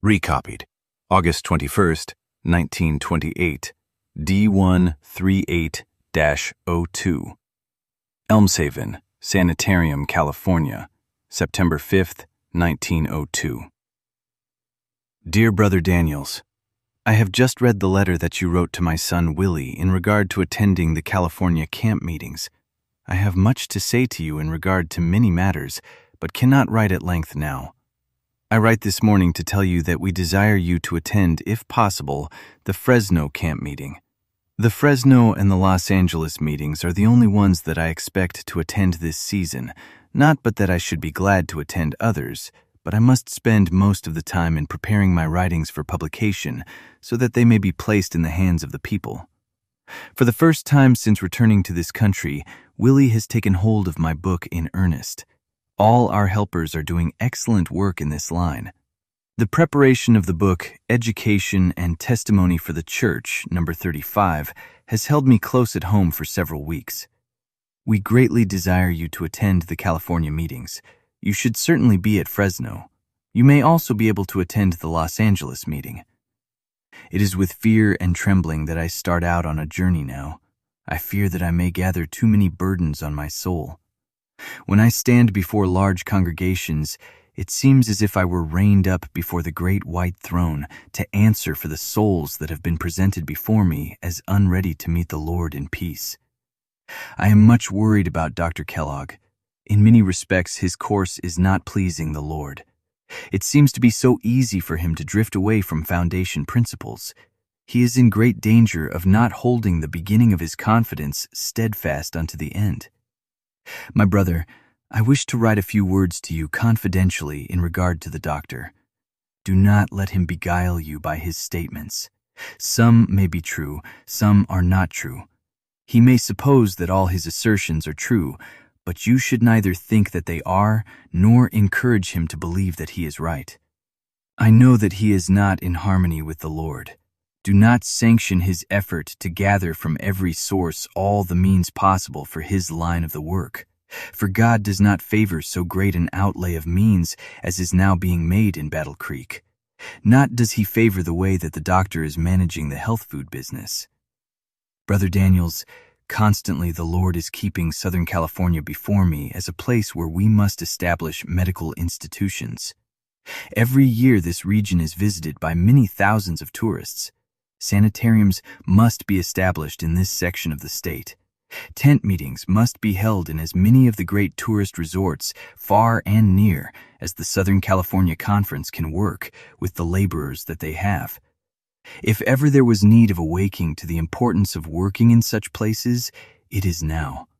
Recopied. August 21st, 1928. D138-02. Elmshaven, Sanitarium, California, September 5th, 1902. Dear Brother Daniels, I have just read the letter that you wrote to my son Willie in regard to attending the California camp meetings. I have much to say to you in regard to many matters, but cannot write at length now. I write this morning to tell you that we desire you to attend, if possible, the Fresno camp meeting. The Fresno and the Los Angeles meetings are the only ones that I expect to attend this season, not but that I should be glad to attend others, but I must spend most of the time in preparing my writings for publication so that they may be placed in the hands of the people. For the first time since returning to this country, Willie has taken hold of my book in earnest. All our helpers are doing excellent work in this line. The preparation of the book, Education and Testimony for the Church, number 35, has held me close at home for several weeks. We greatly desire you to attend the California meetings. You should certainly be at Fresno. You may also be able to attend the Los Angeles meeting. It is with fear and trembling that I start out on a journey now. I fear that I may gather too many burdens on my soul. When I stand before large congregations, it seems as if I were reined up before the great white throne to answer for the souls that have been presented before me as unready to meet the Lord in peace. I am much worried about Dr. Kellogg. In many respects, his course is not pleasing the Lord. It seems to be so easy for him to drift away from foundation principles. He is in great danger of not holding the beginning of his confidence steadfast unto the end. My brother, I wish to write a few words to you confidentially in regard to the doctor. Do not let him beguile you by his statements. Some may be true, some are not true. He may suppose that all his assertions are true, but you should neither think that they are, nor encourage him to believe that he is right. I know that he is not in harmony with the Lord. Do not sanction his effort to gather from every source all the means possible for his line of the work. For God does not favor so great an outlay of means as is now being made in Battle Creek. Not does he favor the way that the doctor is managing the health food business. Brother Daniels, constantly the Lord is keeping Southern California before me as a place where we must establish medical institutions. Every year this region is visited by many thousands of tourists. Sanitariums must be established in this section of the state. Tent meetings must be held in as many of the great tourist resorts, far and near, as the Southern California Conference can work with the laborers that they have. If ever there was need of awaking to the importance of working in such places, it is now.